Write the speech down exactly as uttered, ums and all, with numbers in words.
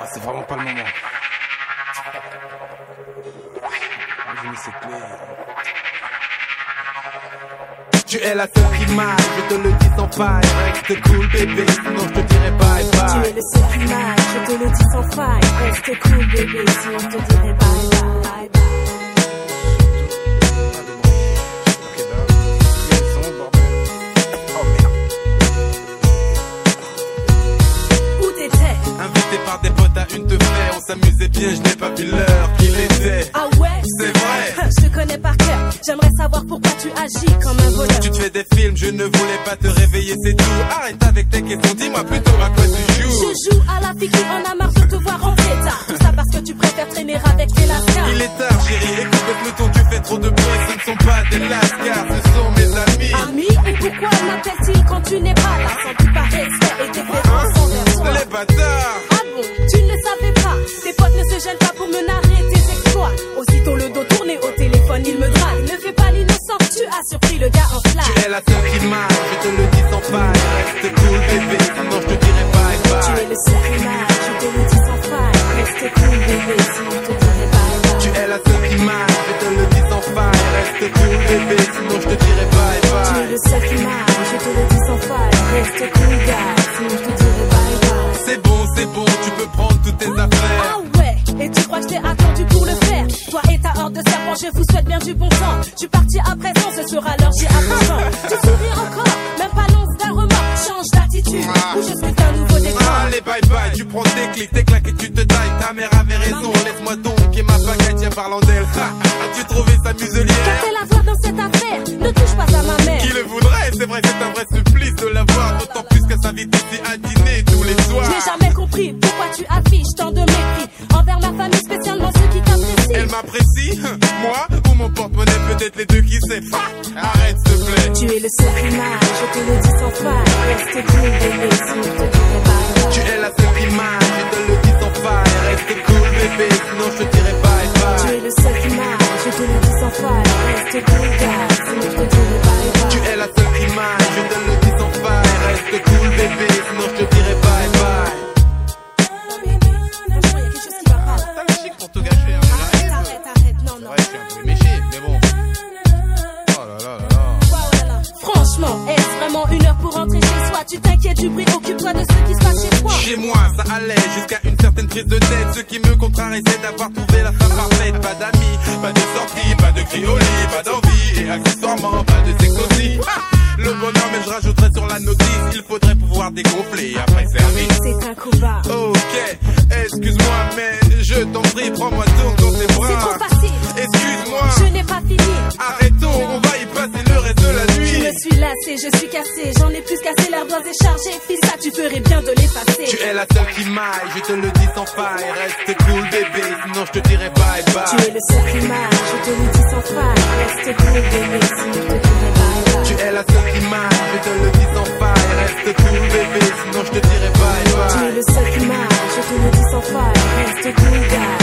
Ah, c'est vraiment pas le moment. J'ai mis ses clés. Tu es la seule qui m'aille, je te le dis sans faille. Reste cool bébé, sinon je te dirai bye bye. Tu es le seul qui m'aille, je te le dis sans faille. Reste cool bébé, sinon je te dirai bye bye, bye bye. Invité par des potes à une de fer, on s'amusait bien, je n'ai pas vu l'heure qu'il était. Ah ouais? C'est vrai. Je te connais par cœur, j'aimerais savoir pourquoi tu agis comme un voleur. Tu te fais des films, je ne voulais pas te réveiller, c'est tout. Arrête avec tes questions, dis-moi plutôt à quoi tu joues. Je joue à la fille qui en a marre de te voir rentrer tard. Tout ça parce que tu préfères traîner avec tes lascars. Il est tard chérie, écoute le peloton, tu fais trop de bruit. Ce ne sont pas des lascars, ce sont mes amis. Amis? Et pourquoi m'appellent-ils quand tu n'es pas là? Sans du pas respect et déférence envers toi. Les bâtards. Ah bon, tu ne le savais pas. Tes potes ne se gênent pas pour me narrer tes exploits. Aussitôt le dos tourné au téléphone, il me drague. Ne fais pas l'innocent, tu as surpris le gars en flash. Tu es la seule qui m'aille, je te le dis sans faille. Reste cool bébé, sinon je te dirai bye bye. Tu es le seul qui m'aille, je te le dis sans faille. Reste cool bébé, sinon je te dirai bye bye. Tu es la seule qui m'aille, je te le dis sans faille. Reste cool bébé, sinon je te dirai bye bye. Tu es le seul qui m'aille, je te le dis sans faille. Reste cool gars, sinon je te dirai bye bye. C'est bon, c'est bon, tu peux prendre toutes tes affaires. Ah ouais, et tu crois que je t'ai attendu pour le faire? Toi et ta horde de serpents, je vous souhaite bien du bon temps. Tu partis à présent, ce sera l'heure, j'y apprends. Tu souris encore, même pas l'once d'un remords. Change d'attitude, ou je suis un nouveau décor. Allez bye bye, tu prends tes clics, tes claques et tu te tailles. Ta mère avait raison, laisse-moi donc et ma baguette, tiens parlant d'elle. As-tu trouvé sa muselière? Qu'a-t-elle à voir dans cette affaire? Ne touche pas à ma mère. Qui le voudrait? C'est vrai, c'est un vrai supplice de la voir. D'autant plus qu'elle s'invite ici à dîner tous les soirs. Je n'ai jamais compris pourquoi tu affiches tant de mépris envers ma famille, spécialement ceux qui t'apprécient. Elle m'apprécie? Moi? Ou mon porte-monnaie? Peut-être les deux, qui sait? Arrête s'il te plaît. Tu es le seul qui m'aille, je te le dis sans faille. Reste cool bébé, sinon je te dirai bye bye. Tu es la seule qui m'aille, je te le dis sans faille. Reste cool bébé, sinon je te dirai bye bye. Tu es le seul qui m'aille, je te le dis sans faille. Reste cool gars, sinon je te dirai bye bye. Tu es la seule qui m'aille, je te le dis sans faille. Reste cool bébé, sinon je te dirai bye bye. Pour tout gâcher, hein, arrête, arrête, arrête, non, non. Ouais, je suis un peu méché, mais bon. Oh là là là là. Franchement, est-ce vraiment une heure pour rentrer chez soi? Tu t'inquiètes du bruit, occupe-toi de ce qui se passe chez toi. Chez moi, ça allait jusqu'à une certaine prise de tête. Ce qui me contrarie, c'est d'avoir trouvé la femme parfaite. Pas d'amis, pas de sorties, pas de cris au lit, pas d'envie. Et accessoirement, pas de sexe aussi. Le bonheur, mais je rajouterais sur la notice. Il faudrait pouvoir dégonfler après service. C'est un coup bas. Ok, excuse-moi, mais je t'en prie, prends-moi donc dans tes bras. C'est trop facile. Excuse-moi. Je n'ai pas fini. Arrêtons, on va y passer le reste de la nuit. Je me suis lassée, je suis cassée. J'en ai plus cassé, l'ardoise est chargée. Fils, ça, tu ferais bien de l'effacer. Tu es la seule qui m'aille, je te le dis sans faille. Reste cool bébé, sinon je te dirai bye bye. Tu es le seul qui m'aille, je te le dis sans faille. Reste cool bébé, sinon je te dirai bye bye. Tu es la seule qui m'aille, je te le dis sans faille. Reste cool bébé, sinon je te dirai bye bye. Tu es le seul qui m'aille, je te le dis sans faille. Reste cool gars,